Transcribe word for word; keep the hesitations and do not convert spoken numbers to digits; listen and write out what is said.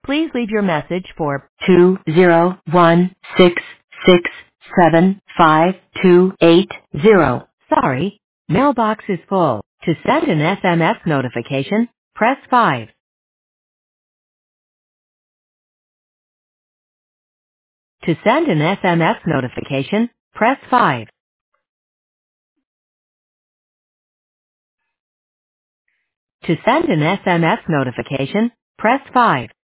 Please leave your message for two zero one six six seven five two eight zero. Sorry, mailbox is full. To send an S M S notification, press five. To send an S M S notification, press five. To send an S M S notification, press five.